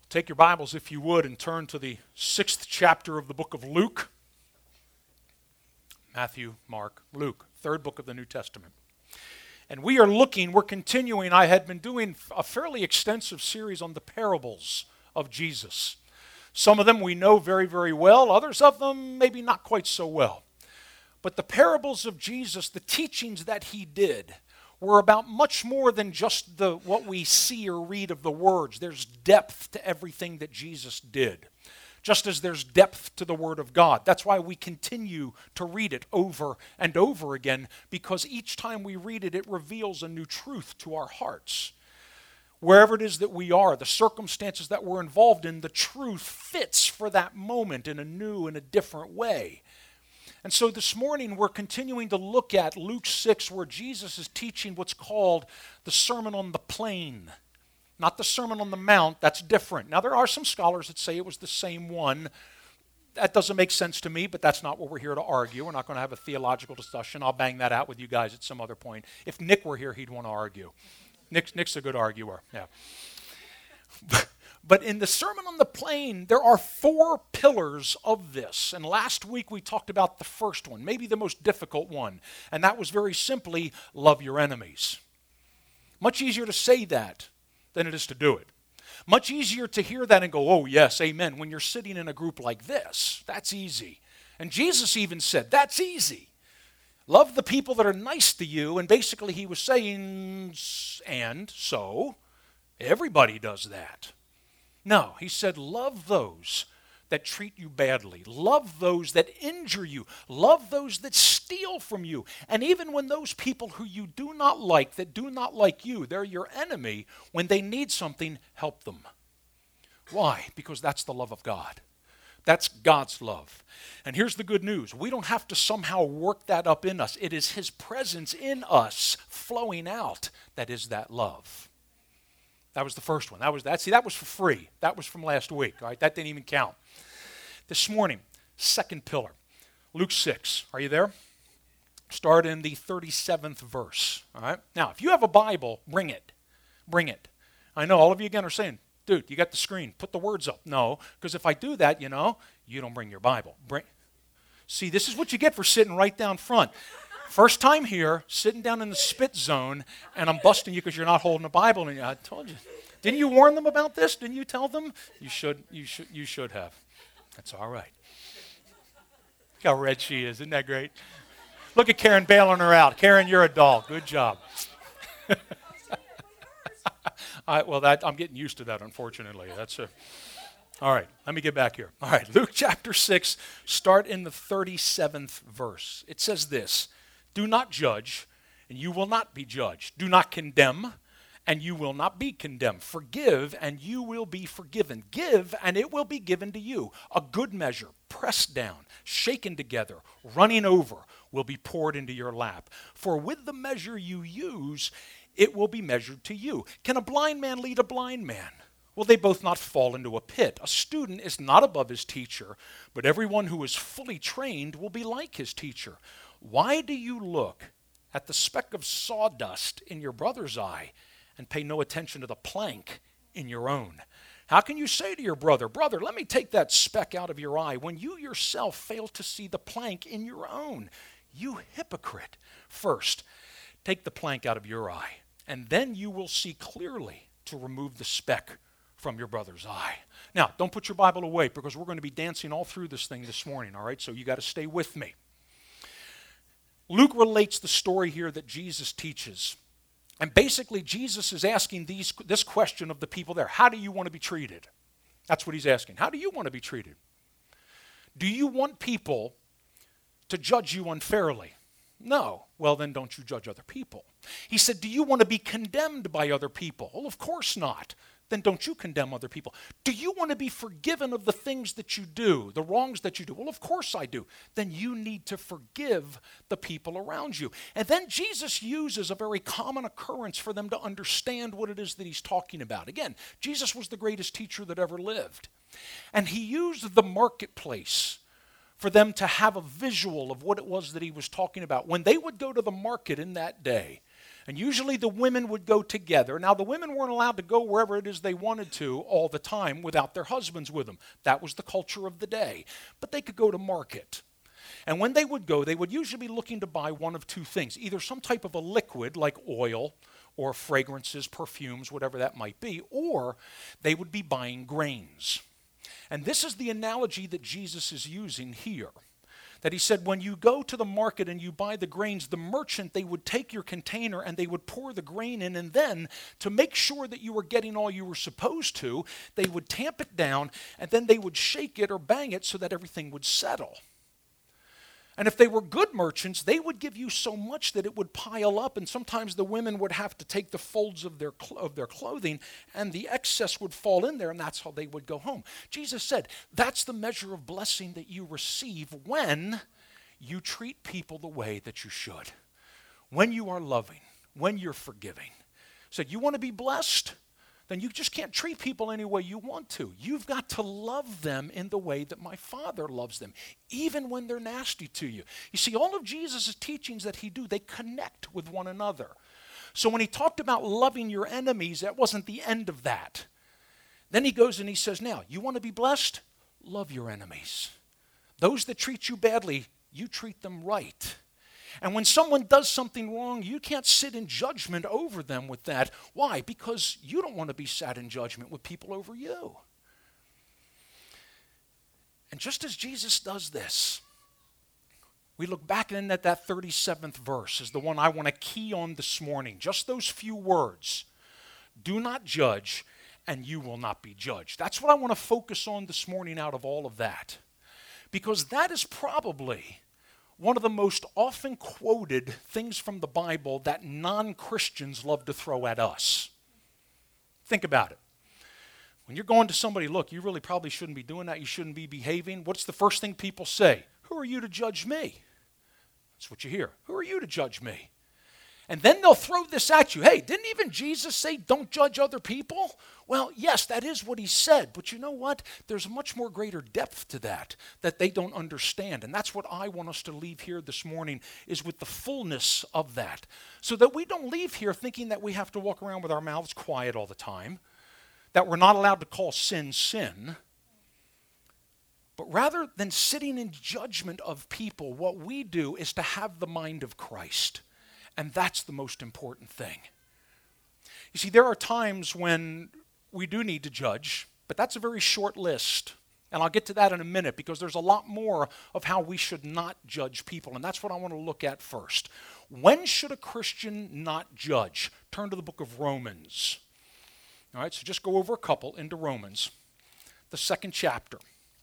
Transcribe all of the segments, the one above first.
Take your Bibles, if you would, and turn to the 6th chapter of the book of Luke. Matthew, Mark, Luke, third book of the New Testament. And we're continuing, I had been doing a fairly extensive series on the parables of Jesus. Some of them we know very, very well, others of them maybe not quite so well. But the parables of Jesus, the teachings that he did, were about much more than just what we see or read of the words. There's depth to everything that Jesus did, just as there's depth to the Word of God. That's why we continue to read it over and over again, because each time we read it, it reveals a new truth to our hearts. Wherever it is that we are, the circumstances that we're involved in, the truth fits for that moment in a new and a different way. And so this morning we're continuing to look at Luke 6, where Jesus is teaching what's called the Sermon on the Plain. Not the Sermon on the Mount, that's different. Now there are some scholars that say it was the same one. That doesn't make sense to me, but that's not what we're here to argue. We're not going to have a theological discussion. I'll bang that out with you guys at some other point. If Nick were here, he'd want to argue. Nick's a good arguer, yeah. But in the Sermon on the Plain, there are 4 pillars of this. And last week we talked about the first one, maybe the most difficult one. And that was very simply, love your enemies. Much easier to say that than it is to do it. Much easier to hear that and go, oh yes, amen, when you're sitting in a group like this. That's easy. And Jesus even said, that's easy. Love the people that are nice to you. And basically he was saying, and so, everybody does that. No, he said, love those that treat you badly. Love those that injure you. Love those that steal from you. And even when those people who you do not like, that do not like you, they're your enemy, when they need something, help them. Why? Because that's the love of God. That's God's love. And here's the good news. We don't have to somehow work that up in us. It is his presence in us flowing out that is that love. That was the first one. That was for free. That was from last week. All right, that didn't even count. This morning, second pillar, Luke 6. Are you there? Start in the 37th verse. All right. Now, if you have a Bible, bring it. Bring it. I know all of you again are saying, dude, you got the screen. Put the words up. No, because if I do that, you don't bring your Bible. See, this is what you get for sitting right down front. First time here, sitting down in the spit zone, and I'm busting you because you're not holding a Bible. And I told you. Didn't you warn them about this? Didn't you tell them? You should have. That's all right. Look how red she is. Isn't that great? Look at Karen bailing her out. Karen, you're a doll. Good job. I'm getting used to that, unfortunately. All right, let me get back here. All right, Luke chapter 6, start in the 37th verse. It says this, do not judge, and you will not be judged. Do not condemn, and you will not be condemned. Forgive, and you will be forgiven. Give, and it will be given to you. A good measure, pressed down, shaken together, running over, will be poured into your lap. For with the measure you use, it will be measured to you. Can a blind man lead a blind man? Will they both not fall into a pit? A student is not above his teacher, but everyone who is fully trained will be like his teacher. Why do you look at the speck of sawdust in your brother's eye and pay no attention to the plank in your own? How can you say to your brother, brother, let me take that speck out of your eye, when you yourself fail to see the plank in your own? You hypocrite. First, take the plank out of your eye, and then you will see clearly to remove the speck from your brother's eye. Now, don't put your Bible away, because we're going to be dancing all through this thing this morning, all right? So you got to stay with me. Luke relates the story here that Jesus teaches. And basically, Jesus is asking this question of the people there. How do you want to be treated? That's what he's asking. How do you want to be treated? Do you want people to judge you unfairly? No. Well, then don't you judge other people. He said, do you want to be condemned by other people? Well, of course not. Then don't you condemn other people. Do you want to be forgiven of the things that you do, the wrongs that you do? Well, of course I do. Then you need to forgive the people around you. And then Jesus uses a very common occurrence for them to understand what it is that he's talking about. Again, Jesus was the greatest teacher that ever lived. And he used the marketplace for them to have a visual of what it was that he was talking about. When they would go to the market in that day, And usually the women would go together. Now, the women weren't allowed to go wherever it is they wanted to all the time without their husbands with them. That was the culture of the day. But they could go to market. And when they would go, they would usually be looking to buy one of two things, either some type of a liquid like oil or fragrances, perfumes, whatever that might be, or they would be buying grains. And this is the analogy that Jesus is using here. That he said, when you go to the market and you buy the grains, the merchant, they would take your container and they would pour the grain in, and then to make sure that you were getting all you were supposed to, they would tamp it down, and then they would shake it or bang it so that everything would settle. And if they were good merchants, they would give you so much that it would pile up, and sometimes the women would have to take the folds of their clothing, and the excess would fall in there, and that's how they would go home. Jesus said, that's the measure of blessing that you receive when you treat people the way that you should, when you are loving, when you're forgiving. So you want to be blessed? Then you just can't treat people any way you want to. You've got to love them in the way that my Father loves them, even when they're nasty to you. You see, all of Jesus' teachings that he do, they connect with one another. So when he talked about loving your enemies, that wasn't the end of that. Then he goes and he says, now, you want to be blessed? Love your enemies. Those that treat you badly, you treat them right. And when someone does something wrong, you can't sit in judgment over them with that. Why? Because you don't want to be sat in judgment with people over you. And just as Jesus does this, we look back in at that 37th verse is the one I want to key on this morning. Just those few words. Do not judge, and you will not be judged. That's what I want to focus on this morning out of all of that. Because that is probably one of the most often quoted things from the Bible that non-Christians love to throw at us. Think about it. When you're going to somebody, look, you really probably shouldn't be doing that. You shouldn't be behaving. What's the first thing people say? Who are you to judge me? That's what you hear. Who are you to judge me? And then they'll throw this at you. Hey, didn't even Jesus say don't judge other people? Well, yes, that is what he said. But you know what? There's a much more greater depth to that they don't understand. And that's what I want us to leave here this morning, is with the fullness of that. So that we don't leave here thinking that we have to walk around with our mouths quiet all the time, that we're not allowed to call sin sin. But rather than sitting in judgment of people, what we do is to have the mind of Christ. And that's the most important thing. You see, there are times when we do need to judge, but that's a very short list. And I'll get to that in a minute, because there's a lot more of how we should not judge people. And that's what I want to look at first. When should a Christian not judge? Turn to the book of Romans. All right, so just go over a couple into Romans, the 2nd chapter.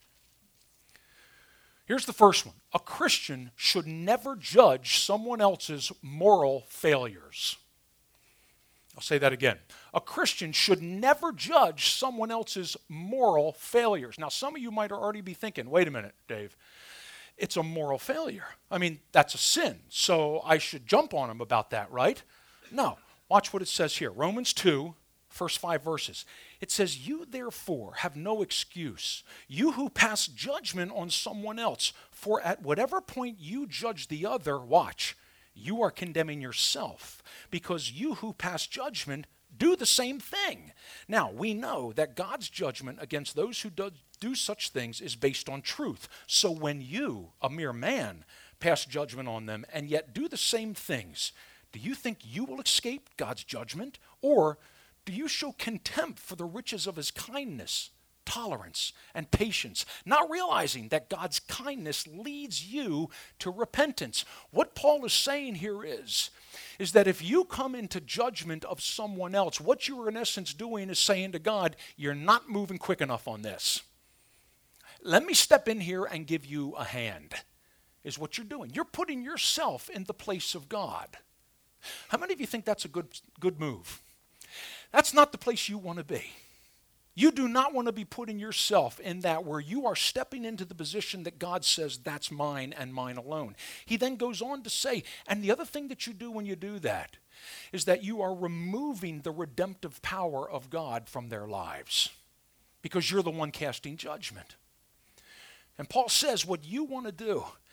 Here's the first one. A Christian should never judge someone else's moral failures. I'll say that again. A Christian should never judge someone else's moral failures. Now, some of you might already be thinking, wait a minute, Dave, it's a moral failure. I mean, that's a sin, so I should jump on him about that, right? No. Watch what it says here. Romans 2, first 5 verses. It says, you therefore have no excuse, you who pass judgment on someone else, for at whatever point you judge the other, watch, you are condemning yourself, because you who pass judgment do the same thing. Now, we know that God's judgment against those who do such things is based on truth. So when you, a mere man, pass judgment on them and yet do the same things, do you think you will escape God's judgment? Or do you show contempt for the riches of his kindness, tolerance, and patience, not realizing that God's kindness leads you to repentance? What Paul is saying here is that if you come into judgment of someone else, what you are in essence doing is saying to God, you're not moving quick enough on this. Let me step in here and give you a hand, is what you're doing. You're putting yourself in the place of God. How many of you think that's a good move? That's not the place you want to be. You do not want to be putting yourself in that where you are stepping into the position that God says, that's mine and mine alone. He then goes on to say, and the other thing that you do when you do that is that you are removing the redemptive power of God from their lives, because you're the one casting judgment. And Paul says what you want to do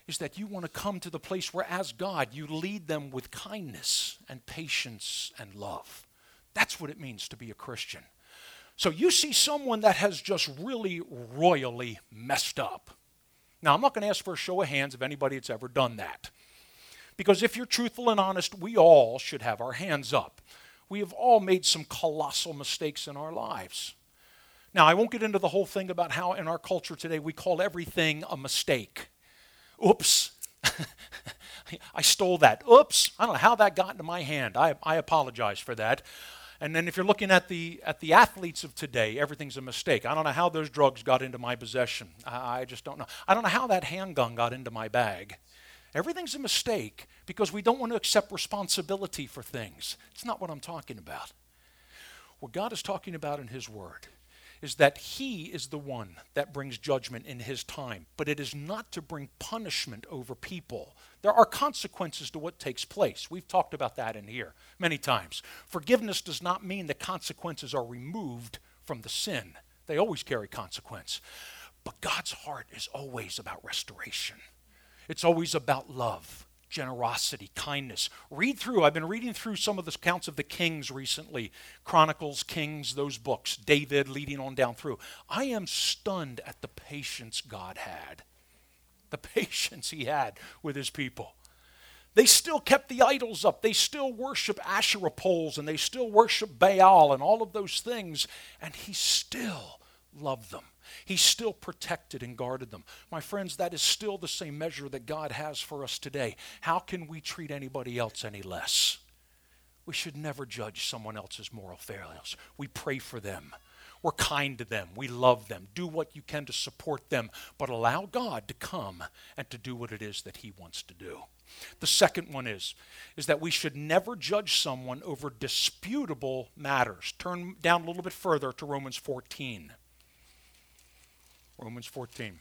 is that you want to come to the place where, as God, you lead them with kindness and patience and love. That's what it means to be a Christian. So you see someone that has just really royally messed up. Now, I'm not going to ask for a show of hands of anybody that's ever done that. Because if you're truthful and honest, we all should have our hands up. We have all made some colossal mistakes in our lives. Now, I won't get into the whole thing about how in our culture today we call everything a mistake. Oops. I stole that. Oops. I don't know how that got into my hand. I apologize for that. And then if you're looking at the athletes of today, everything's a mistake. I don't know how those drugs got into my possession. I just don't know. I don't know how that handgun got into my bag. Everything's a mistake because we don't want to accept responsibility for things. It's not what I'm talking about. What God is talking about in His Word is that He is the one that brings judgment in His time, but it is not to bring punishment over people. There are consequences to what takes place. We've talked about that in here many times. Forgiveness does not mean the consequences are removed from the sin. They always carry consequence. But God's heart is always about restoration. It's always about love, generosity, kindness. I've been reading through some of the accounts of the kings recently. Chronicles, Kings, those books. David leading on down through. I am stunned at the patience God had. The patience He had with His people. They still kept the idols up. They still worship Asherah poles and they still worship Baal and all of those things. And He still loved them. He still protected and guarded them. My friends, that is still the same measure that God has for us today. How can we treat anybody else any less? We should never judge someone else's moral failures. We pray for them. We're kind to them. We love them. Do what you can to support them, but allow God to come and to do what it is that He wants to do. The second one is that we should never judge someone over disputable matters. Turn down a little bit further to Romans 14. Romans 14.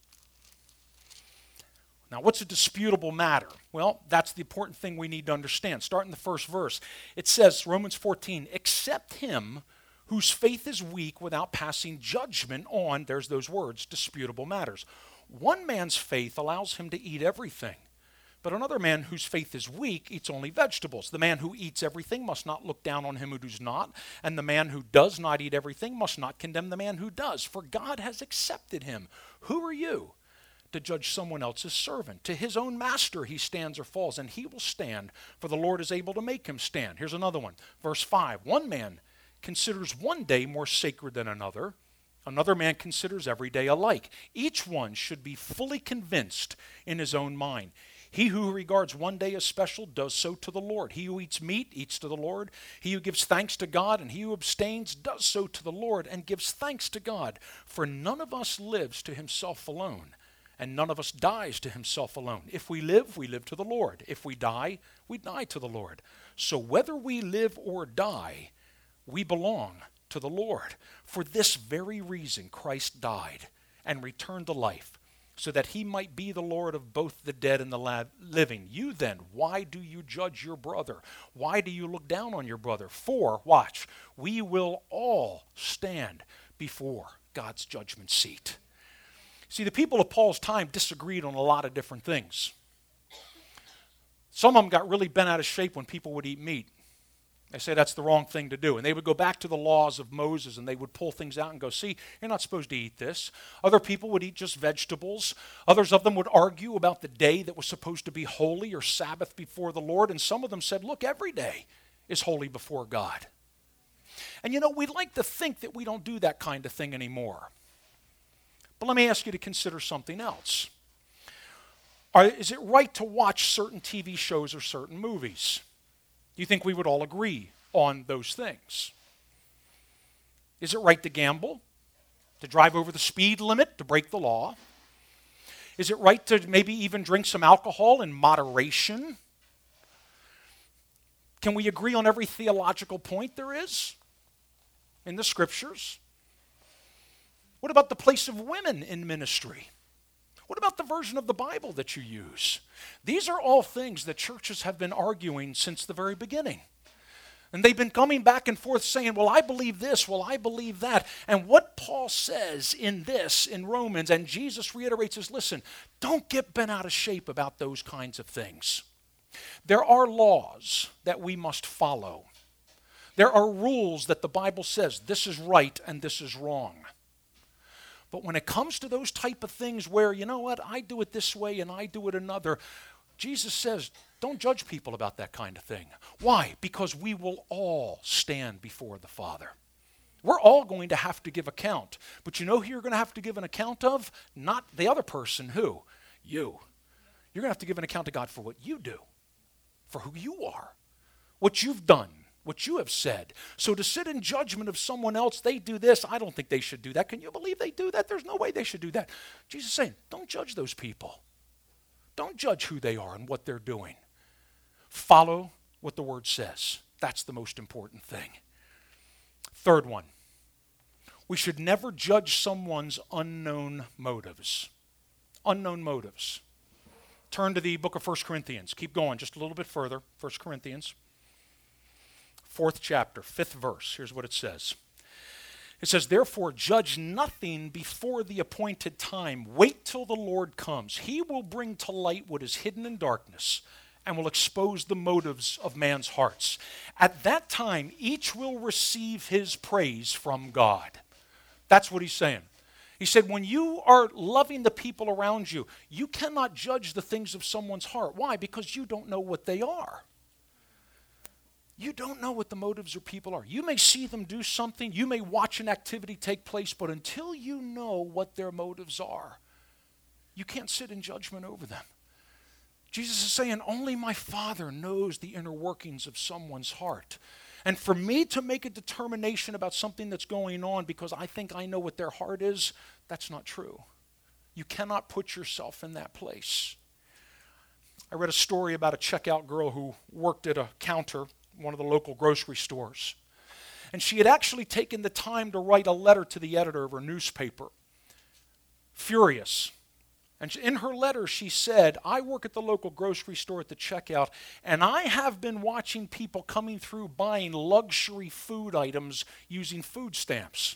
Now, what's a disputable matter? Well, that's the important thing we need to understand. Start in the first verse. It says, Romans 14, "Accept him whose faith is weak without passing judgment on," there's those words, "disputable matters. One man's faith allows him to eat everything, but another man whose faith is weak eats only vegetables. The man who eats everything must not look down on him who does not, and the man who does not eat everything must not condemn the man who does, for God has accepted him. Who are you to judge someone else's servant? To his own master he stands or falls, and he will stand, for the Lord is able to make him stand." Here's another one. Verse 5, "One man considers one day more sacred than another. Another man considers every day alike. Each one should be fully convinced in his own mind. He who regards one day as special does so to the Lord. He who eats meat eats to the Lord. He who gives thanks to God, and he who abstains does so to the Lord and gives thanks to God. For none of us lives to himself alone, and none of us dies to himself alone. If we live to the Lord. If we die to the Lord. So whether we live or die, we belong to the Lord. For this very reason Christ died and returned to life, so that he might be the Lord of both the dead and the living. You then, why do you judge your brother? Why do you look down on your brother? For," watch, "we will all stand before God's judgment seat." See, the people of Paul's time disagreed on a lot of different things. Some of them got really bent out of shape when people would eat meat. They say that's the wrong thing to do. And they would go back to the laws of Moses and they would pull things out and go, "See, you're not supposed to eat this." Other people would eat just vegetables. Others of them would argue about the day that was supposed to be holy or Sabbath before the Lord. And some of them said, "Look, every day is holy before God." And we'd like to think that we don't do that kind of thing anymore. But let me ask you to consider something else. Is it right to watch certain TV shows or certain movies? Do you think we would all agree on those things? Is it right to gamble? To drive over the speed limit? To break the law? Is it right to maybe even drink some alcohol in moderation? Can we agree on every theological point there is in the Scriptures? What about the place of women in ministry? What about the version of the Bible that you use? These are all things that churches have been arguing since the very beginning. And they've been coming back and forth saying, well, I believe this, well, I believe that. And what Paul says in this, in Romans, and Jesus reiterates is, listen, don't get bent out of shape about those kinds of things. There are laws that we must follow. There are rules that the Bible says this is right and this is wrong. But when it comes to those type of things where, you know what, I do it this way and I do it another, Jesus says, don't judge people about that kind of thing. Why? Because we will all stand before the Father. We're all going to have to give account. But you know who you're going to have to give an account of? Not the other person. Who? You. You're going to have to give an account to God for what you do, for who you are, what you've done, what you have said. So to sit in judgment of someone else, they do this, I don't think they should do that. Can you believe they do that? There's no way they should do that. Jesus is saying, don't judge those people. Don't judge who they are and what they're doing. Follow what the Word says. That's the most important thing. Third one, we should never judge someone's unknown motives. Unknown motives. Turn to the book of 1 Corinthians. Keep going just a little bit further. 1 Corinthians, 4th chapter, 5th verse. Here's what it says. It says, therefore, judge nothing before the appointed time. Wait till the Lord comes. He will bring to light what is hidden in darkness and will expose the motives of man's hearts. At that time, each will receive his praise from God. That's what he's saying. He said, when you are loving the people around you, you cannot judge the things of someone's heart. Why? Because you don't know what they are. You don't know what the motives of people are. You may see them do something. You may watch an activity take place, but until you know what their motives are, you can't sit in judgment over them. Jesus is saying, only my Father knows the inner workings of someone's heart. And for me to make a determination about something that's going on because I think I know what their heart is, that's not true. You cannot put yourself in that place. I read a story about a checkout girl who worked at a counter, one of the local grocery stores. And she had actually taken the time to write a letter to the editor of her newspaper, furious. And in her letter, she said, I work at the local grocery store at the checkout, and I have been watching people coming through buying luxury food items using food stamps.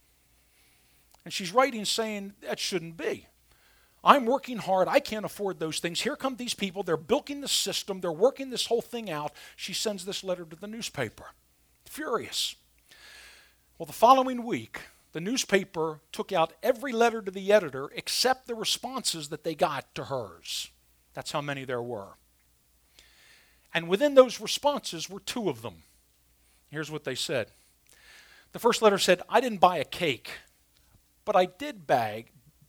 And she's writing saying, that shouldn't be. I'm working hard. I can't afford those things. Here come these people. They're bilking the system. They're working this whole thing out. She sends this letter to the newspaper. Furious. Well, the following week, the newspaper took out every letter to the editor except the responses that they got to hers. That's how many there were. And within those responses were two of them. Here's what they said. The first letter said, I didn't buy a cake, but I did buy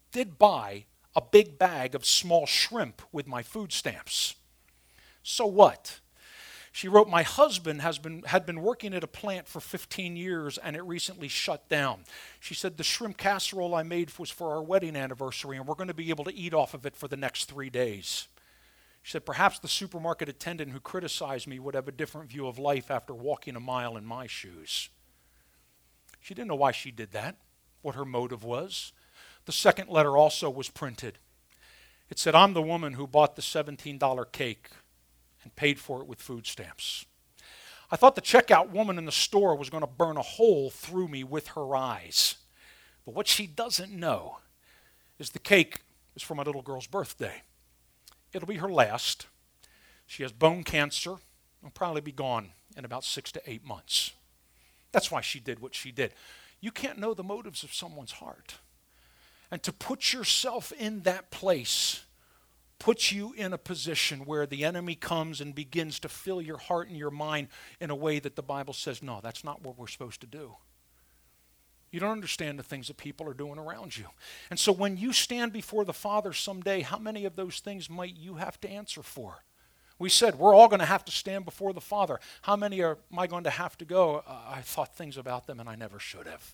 a big bag of small shrimp with my food stamps. So what? She wrote, my husband had been working at a plant for 15 years and it recently shut down. She said, the shrimp casserole I made was for our wedding anniversary and we're going to be able to eat off of it for the next 3 days. She said, perhaps the supermarket attendant who criticized me would have a different view of life after walking a mile in my shoes. She didn't know why she did that, what her motive was. The second letter also was printed. It said, I'm the woman who bought the $17 cake and paid for it with food stamps. I thought the checkout woman in the store was going to burn a hole through me with her eyes. But what she doesn't know is the cake is for my little girl's birthday. It'll be her last. She has bone cancer. It'll probably be gone in about 6 to 8 months. That's why she did what she did. You can't know the motives of someone's heart. And to put yourself in that place puts you in a position where the enemy comes and begins to fill your heart and your mind in a way that the Bible says, no, that's not what we're supposed to do. You don't understand the things that people are doing around you. And so when you stand before the Father someday, how many of those things might you have to answer for? We said we're all going to have to stand before the Father. How many am I going to have to go? I thought things about them and I never should have.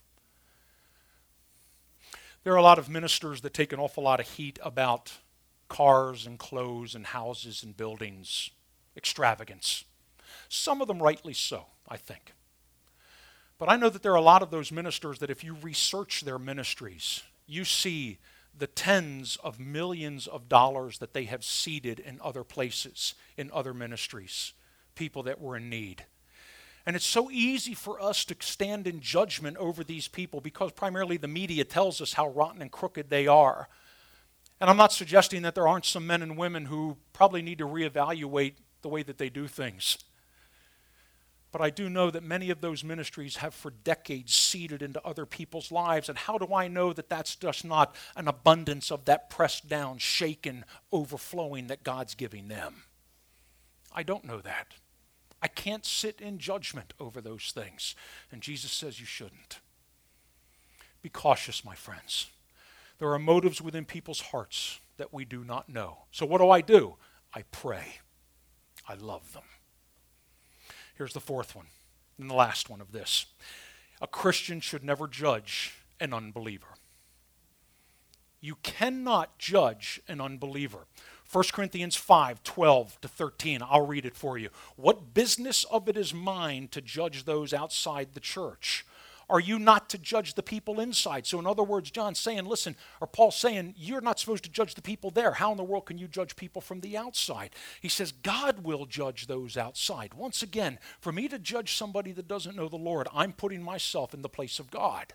There are a lot of ministers that take an awful lot of heat about cars and clothes and houses and buildings, extravagance. Some of them rightly so, I think. But I know that there are a lot of those ministers that if you research their ministries, you see the tens of millions of dollars that they have seeded in other places, in other ministries, people that were in need. And it's so easy for us to stand in judgment over these people because primarily the media tells us how rotten and crooked they are. And I'm not suggesting that there aren't some men and women who probably need to reevaluate the way that they do things. But I do know that many of those ministries have for decades seeded into other people's lives. And how do I know that that's just not an abundance of that pressed down, shaken, overflowing that God's giving them? I don't know that. I can't sit in judgment over those things. And Jesus says you shouldn't. Be cautious, my friends. There are motives within people's hearts that we do not know. So what do? I pray. I love them. Here's the fourth one, and the last one of this. A Christian should never judge an unbeliever. You cannot judge an unbeliever. 1 Corinthians 5:12-13. I'll read it for you. What business of it is mine to judge those outside the church? Are you not to judge the people inside? So in other words, John's saying, listen, or Paul's saying, you're not supposed to judge the people there. How in the world can you judge people from the outside? He says, God will judge those outside. Once again, for me to judge somebody that doesn't know the Lord, I'm putting myself in the place of God.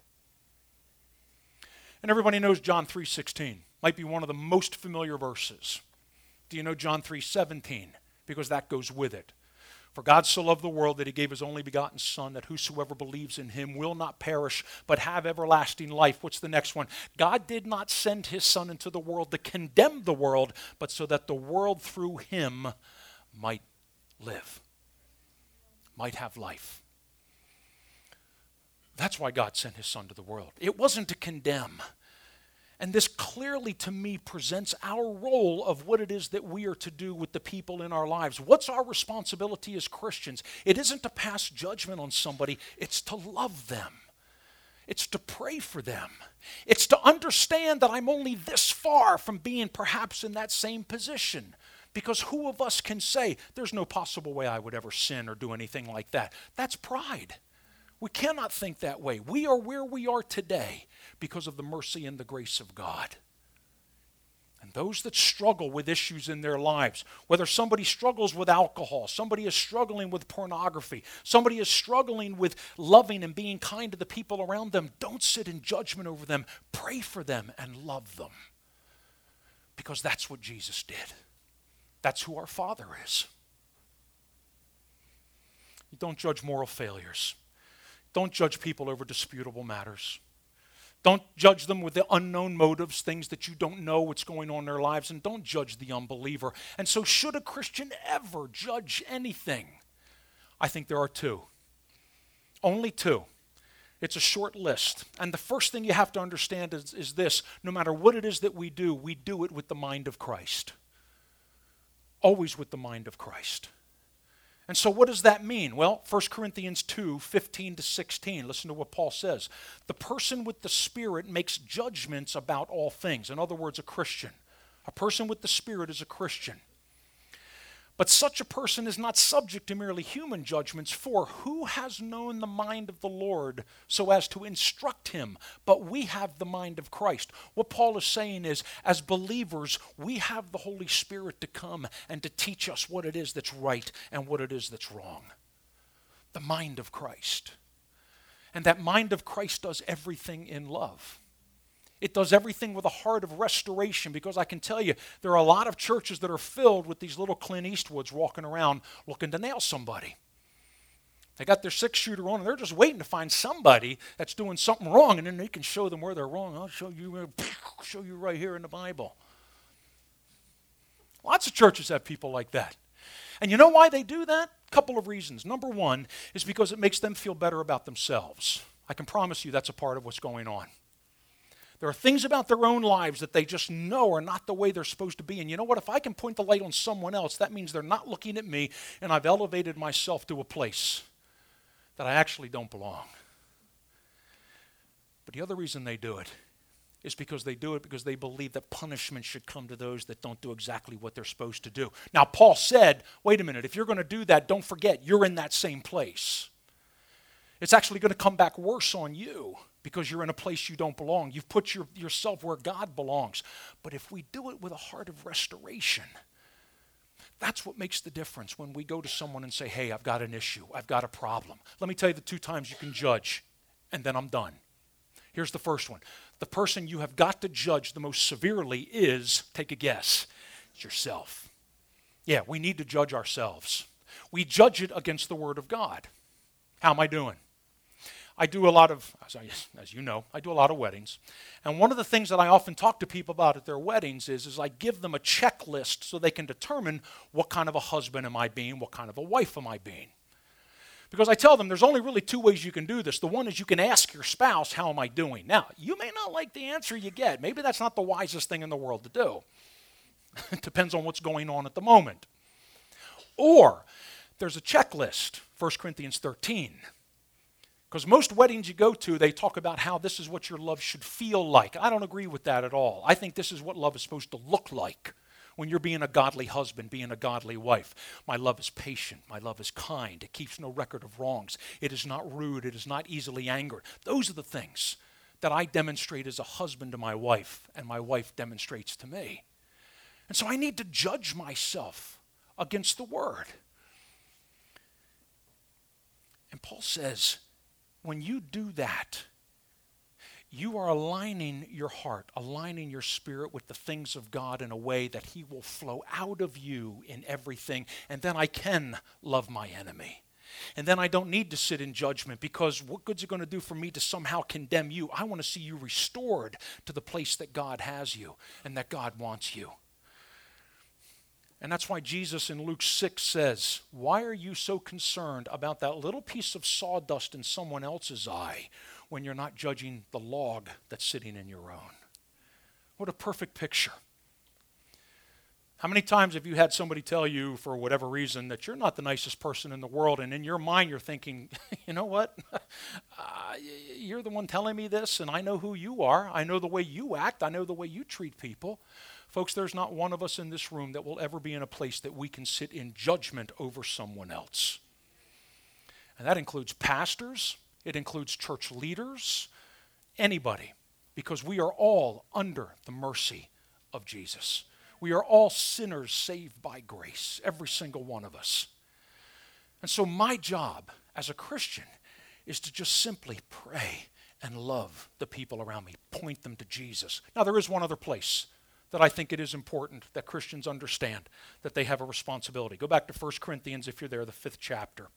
And everybody knows John 3:16. Might be one of the most familiar verses. Do you know John 3:17? Because that goes with it. For God so loved the world that he gave his only begotten Son, that whosoever believes in him will not perish, but have everlasting life. What's the next one? God did not send his Son into the world to condemn the world, but so that the world through him might live, might have life. That's why God sent his Son to the world. It wasn't to condemn. And this clearly, to me, presents our role of what it is that we are to do with the people in our lives. What's our responsibility as Christians? It isn't to pass judgment on somebody. It's to love them. It's to pray for them. It's to understand that I'm only this far from being perhaps in that same position. Because who of us can say, there's no possible way I would ever sin or do anything like that? That's pride. We cannot think that way. We are where we are today because of the mercy and the grace of God. And those that struggle with issues in their lives, whether somebody struggles with alcohol, somebody is struggling with pornography, somebody is struggling with loving and being kind to the people around them, don't sit in judgment over them. Pray for them and love them. Because that's what Jesus did. That's who our Father is. You don't judge moral failures. Don't judge people over disputable matters. Don't judge them with the unknown motives, things that you don't know what's going on in their lives, and don't judge the unbeliever. And so should a Christian ever judge anything? I think there are two. Only two. It's a short list. And the first thing you have to understand is this: no matter what it is that we do it with the mind of Christ. Always with the mind of Christ. And so what does that mean? Well, 1 Corinthians 2:15-16. Listen to what Paul says. The person with the Spirit makes judgments about all things. In other words, a Christian. A person with the Spirit is a Christian. But such a person is not subject to merely human judgments, for who has known the mind of the Lord so as to instruct him? But we have the mind of Christ. What Paul is saying is, as believers, we have the Holy Spirit to come and to teach us what it is that's right and what it is that's wrong. The mind of Christ. And that mind of Christ does everything in love. It does everything with a heart of restoration, because I can tell you, there are a lot of churches that are filled with these little Clint Eastwoods walking around looking to nail somebody. They got their 6-shooter on, and they're just waiting to find somebody that's doing something wrong, and then they can show them where they're wrong. I'll show you right here in the Bible. Lots of churches have people like that. And you know why they do that? A couple of reasons. Number one is because it makes them feel better about themselves. I can promise you that's a part of what's going on. There are things about their own lives that they just know are not the way they're supposed to be. And you know what? If I can point the light on someone else, that means they're not looking at me, and I've elevated myself to a place that I actually don't belong. But the other reason they do it is because they do it because they believe that punishment should come to those that don't do exactly what they're supposed to do. Now, Paul said, wait a minute, if you're going to do that, don't forget, you're in that same place. It's actually going to come back worse on you, because you're in a place you don't belong. You've put yourself where God belongs. But if we do it with a heart of restoration, That's what makes the difference when we go to someone and say, hey, I've got an issue, I've got a problem. Let me tell you the 2 times you can judge, and then I'm done. Here's the first one. The person you have got to judge the most severely is, take a guess, it's yourself. Yeah, we need to judge ourselves. We judge it against the Word of God. How am I doing? I do a lot of, as you know, I do a lot of weddings. And one of the things that I often talk to people about at their weddings is I give them a checklist so they can determine what kind of a husband am I being, what kind of a wife am I being. Because I tell them there's only really 2 ways you can do this. The one is you can ask your spouse, how am I doing? Now, you may not like the answer you get. Maybe that's not the wisest thing in the world to do. It depends on what's going on at the moment. Or there's a checklist, 1 Corinthians 13. Because most weddings you go to, they talk about how this is what your love should feel like. I don't agree with that at all. I think this is what love is supposed to look like when you're being a godly husband, being a godly wife. My love is patient. My love is kind. It keeps no record of wrongs. It is not rude. It is not easily angered. Those are the things that I demonstrate as a husband to my wife, and my wife demonstrates to me. And so I need to judge myself against the Word. And Paul says, when you do that, you are aligning your heart, aligning your spirit with the things of God in a way that He will flow out of you in everything, and then I can love my enemy. And then I don't need to sit in judgment, because what good's it going to do for me to somehow condemn you? I want to see you restored to the place that God has you and that God wants you. And that's why Jesus in Luke 6 says, why are you so concerned about that little piece of sawdust in someone else's eye when you're not judging the log that's sitting in your own? What a perfect picture. How many times have you had somebody tell you, for whatever reason, that you're not the nicest person in the world, and in your mind you're thinking, you know what? You're the one telling me this, and I know who you are. I know the way you act. I know the way you treat people. Folks, there's not one of us in this room that will ever be in a place that we can sit in judgment over someone else. And that includes pastors. It includes church leaders. Anybody. Because we are all under the mercy of Jesus. We are all sinners saved by grace. Every single one of us. And so my job as a Christian is to just simply pray and love the people around me. Point them to Jesus. Now there is one other place that I think it is important that Christians understand that they have a responsibility. Go back to 1 Corinthians if you're there, the 5th chapter.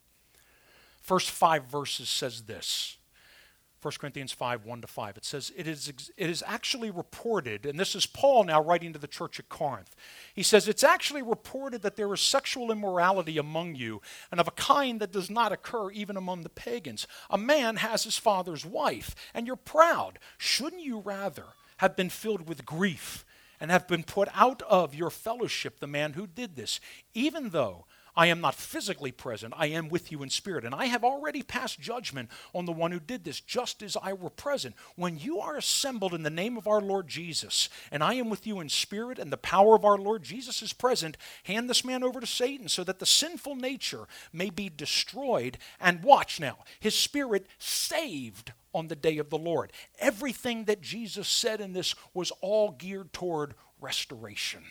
First 5 verses says this. 1 Corinthians 5, 1-5. It says, it is actually reported, and this is Paul now writing to the church at Corinth. He says, it's actually reported that there is sexual immorality among you, and of a kind that does not occur even among the pagans. A man has his father's wife, and you're proud. Shouldn't you rather have been filled with grief and have been put out of your fellowship, the man who did this? Even though I am not physically present, I am with you in spirit, and I have already passed judgment on the one who did this, just as I were present. When you are assembled in the name of our Lord Jesus, and I am with you in spirit, and the power of our Lord Jesus is present, hand this man over to Satan, so that the sinful nature may be destroyed, and watch now, his spirit saved on the day of the Lord. Everything that Jesus said in this was all geared toward restoration.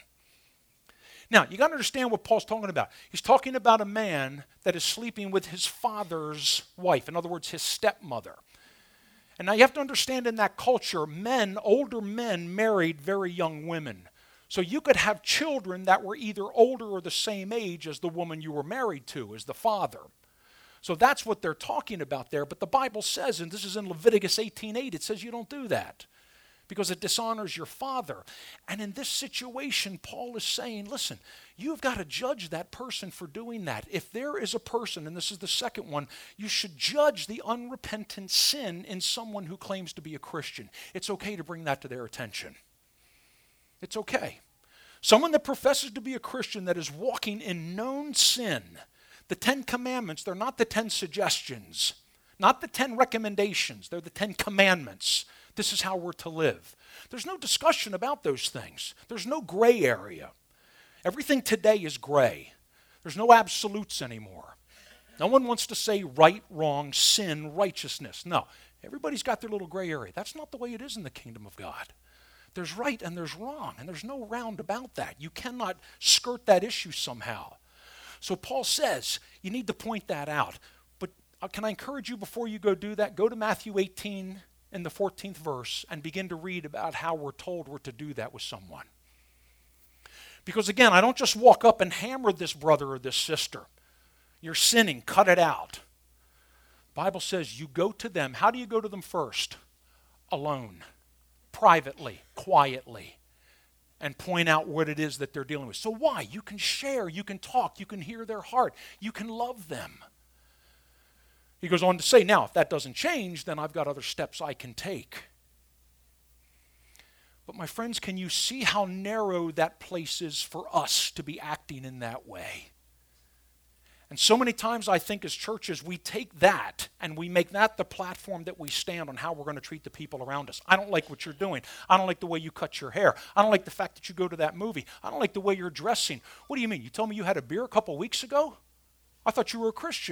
Now, you got to understand what Paul's talking about. He's talking about a man that is sleeping with his father's wife, in other words, his stepmother. And now you have to understand, in that culture, older men married very young women. So you could have children that were either older or the same age as the woman you were married to, as the father. So that's what they're talking about there. But the Bible says, and this is in Leviticus 18:8, it says you don't do that, because it dishonors your father. And in this situation, Paul is saying, listen, you've got to judge that person for doing that. If there is a person, and this is the second one, you should judge the unrepentant sin in someone who claims to be a Christian. It's okay to bring that to their attention. It's okay. Someone that professes to be a Christian that is walking in known sin. The 10 commandments, they're not the 10 suggestions, not the 10 recommendations, they're the 10 commandments. This is how we're to live. There's no discussion about those things. There's no gray area. Everything today is gray. There's no absolutes anymore. No one wants to say right, wrong, sin, righteousness. No, everybody's got their little gray area. That's not the way it is in the kingdom of God. There's right and there's wrong, and there's no round about that. You cannot skirt that issue somehow. So Paul says you need to point that out. But can I encourage you before you go do that, go to Matthew 18 in the 14th verse and begin to read about how we're told we're to do that with someone. Because again, I don't just walk up and hammer this brother or this sister. You're sinning, cut it out. The Bible says you go to them. How do you go to them first? Alone, privately, quietly, and point out what it is that they're dealing with. So why? You can share, you can talk, you can hear their heart, you can love them. He goes on to say, now, if that doesn't change, then I've got other steps I can take. But my friends, can you see how narrow that place is for us to be acting in that way? And so many times I think as churches, we take that and we make that the platform that we stand on how we're going to treat the people around us. I don't like what you're doing. I don't like the way you cut your hair. I don't like the fact that you go to that movie. I don't like the way you're dressing. What do you mean? You told me you had a beer a couple weeks ago? I thought you were a Christian.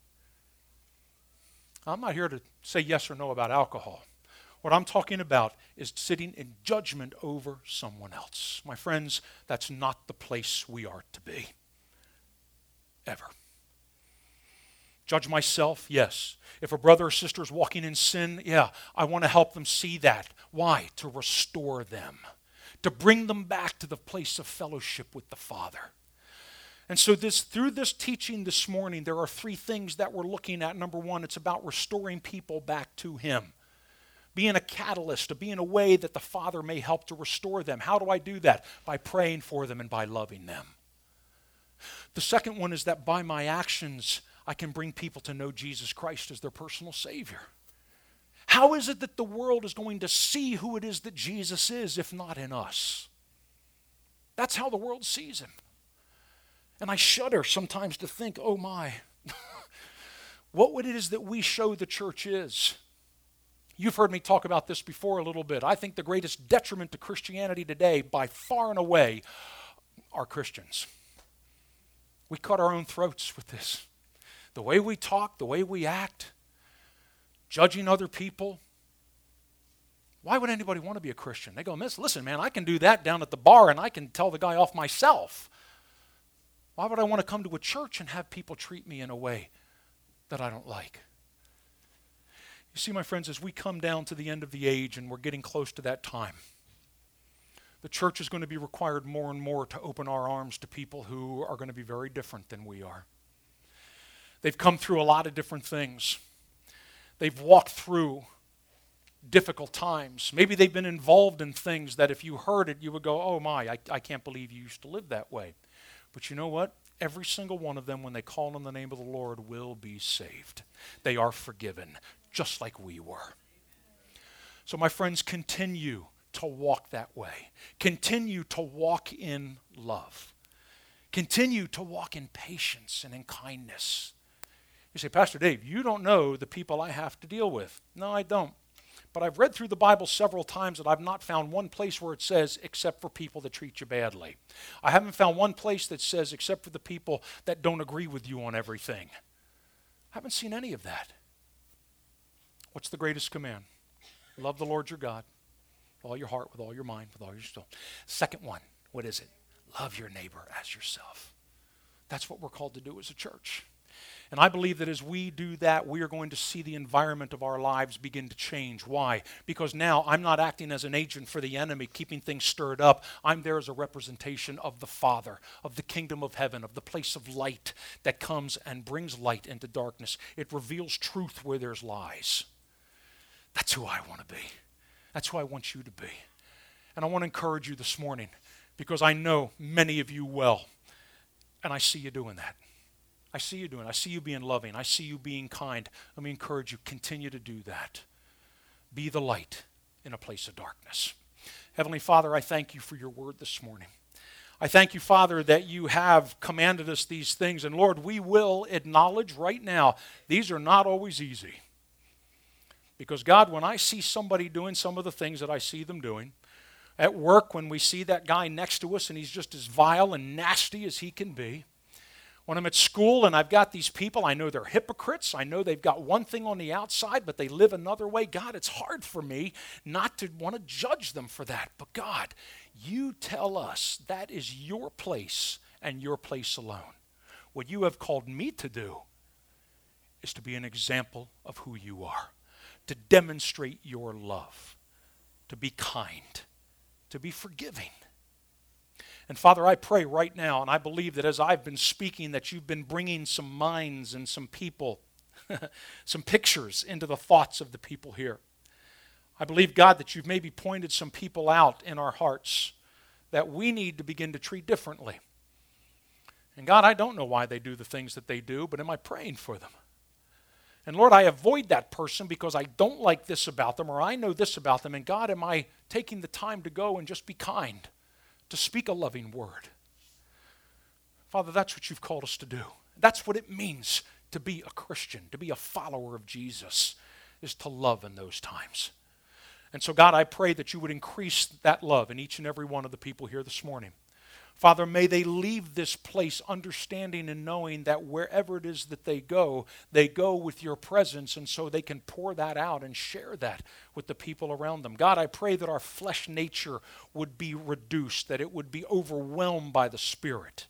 I'm not here to say yes or no about alcohol. What I'm talking about is sitting in judgment over someone else. My friends, that's not the place we are to be. Ever. Judge myself? Yes. If a brother or sister is walking in sin, yeah, I want to help them see that. Why? To restore them. To bring them back to the place of fellowship with the Father. And so through this teaching this morning, there are three things that we're looking at. Number one, it's about restoring people back to Him. Being a catalyst, being a way that the Father may help to restore them. How do I do that? By praying for them and by loving them. The second one is that by my actions, I can bring people to know Jesus Christ as their personal Savior. How is it that the world is going to see who it is that Jesus is if not in us? That's how the world sees Him. And I shudder sometimes to think, oh my, what it is that we show the church is. You've heard me talk about this before a little bit. I think the greatest detriment to Christianity today, by far and away, are Christians. We cut our own throats with this. The way we talk, the way we act, judging other people. Why would anybody want to be a Christian? They go, listen, man, I can do that down at the bar and I can tell the guy off myself. Why would I want to come to a church and have people treat me in a way that I don't like? You see, my friends, as we come down to the end of the age and we're getting close to that time, the church is going to be required more and more to open our arms to people who are going to be very different than we are. They've come through a lot of different things. They've walked through difficult times. Maybe they've been involved in things that if you heard it, you would go, oh my, I can't believe you used to live that way. But you know what? Every single one of them, when they call on the name of the Lord, will be saved. They are forgiven, just like we were. So my friends, continue to walk that way. Continue to walk in love. Continue to walk in patience and in kindness. You say, Pastor Dave, you don't know the people I have to deal with. No, I don't. But I've read through the Bible several times and I've not found one place where it says, except for people that treat you badly. I haven't found one place that says, except for the people that don't agree with you on everything. I haven't seen any of that. What's the greatest command? Love the Lord your God with all your heart, with all your mind, with all your soul. Second one, what is it? Love your neighbor as yourself. That's what we're called to do as a church. And I believe that as we do that, we are going to see the environment of our lives begin to change. Why? Because now I'm not acting as an agent for the enemy, keeping things stirred up. I'm there as a representation of the Father, of the kingdom of heaven, of the place of light that comes and brings light into darkness. It reveals truth where there's lies. That's who I want to be. That's who I want you to be. And I want to encourage you this morning because I know many of you well, and I see you doing that. I see you doing it. I see you being loving. I see you being kind. Let me encourage you, continue to do that. Be the light in a place of darkness. Heavenly Father, I thank you for your word this morning. I thank you, Father, that you have commanded us these things. And Lord, we will acknowledge right now, these are not always easy. Because God, when I see somebody doing some of the things that I see them doing, at work when we see that guy next to us and he's just as vile and nasty as he can be, When I'm at school and I've got these people, I know they're hypocrites. I know they've got one thing on the outside, but they live another way. God, it's hard for me not to want to judge them for that. But God, you tell us that is your place and your place alone. What you have called me to do is to be an example of who you are, to demonstrate your love, to be kind, to be forgiving. And Father, I pray right now, and I believe that as I've been speaking, that you've been bringing some minds and some people, some pictures into the thoughts of the people here. I believe, God, that you've maybe pointed some people out in our hearts that we need to begin to treat differently. And God, I don't know why they do the things that they do, but am I praying for them? And Lord, I avoid that person because I don't like this about them, or I know this about them. And God, am I taking the time to go and just be kind, to speak a loving word? Father, that's what you've called us to do. That's what it means to be a Christian, to be a follower of Jesus, is to love in those times. And so, God, I pray that you would increase that love in each and every one of the people here this morning. Father, may they leave this place understanding and knowing that wherever it is that they go with your presence, and so they can pour that out and share that with the people around them. God, I pray that our flesh nature would be reduced, that it would be overwhelmed by the Spirit,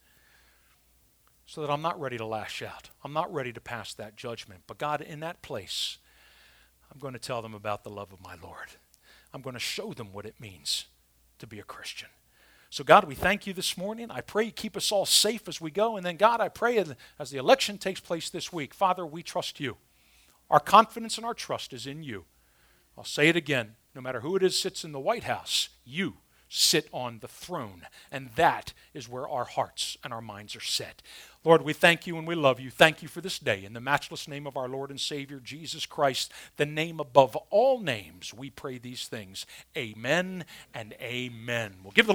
so that I'm not ready to lash out. I'm not ready to pass that judgment. But God, in that place, I'm going to tell them about the love of my Lord. I'm going to show them what it means to be a Christian. So God, we thank you this morning. I pray you keep us all safe as we go. And then God, I pray as the election takes place this week, Father, we trust you. Our confidence and our trust is in you. I'll say it again. No matter who it is sits in the White House, you sit on the throne. And that is where our hearts and our minds are set. Lord, we thank you and we love you. Thank you for this day. In the matchless name of our Lord and Savior, Jesus Christ, the name above all names, we pray these things. Amen and amen. We'll give the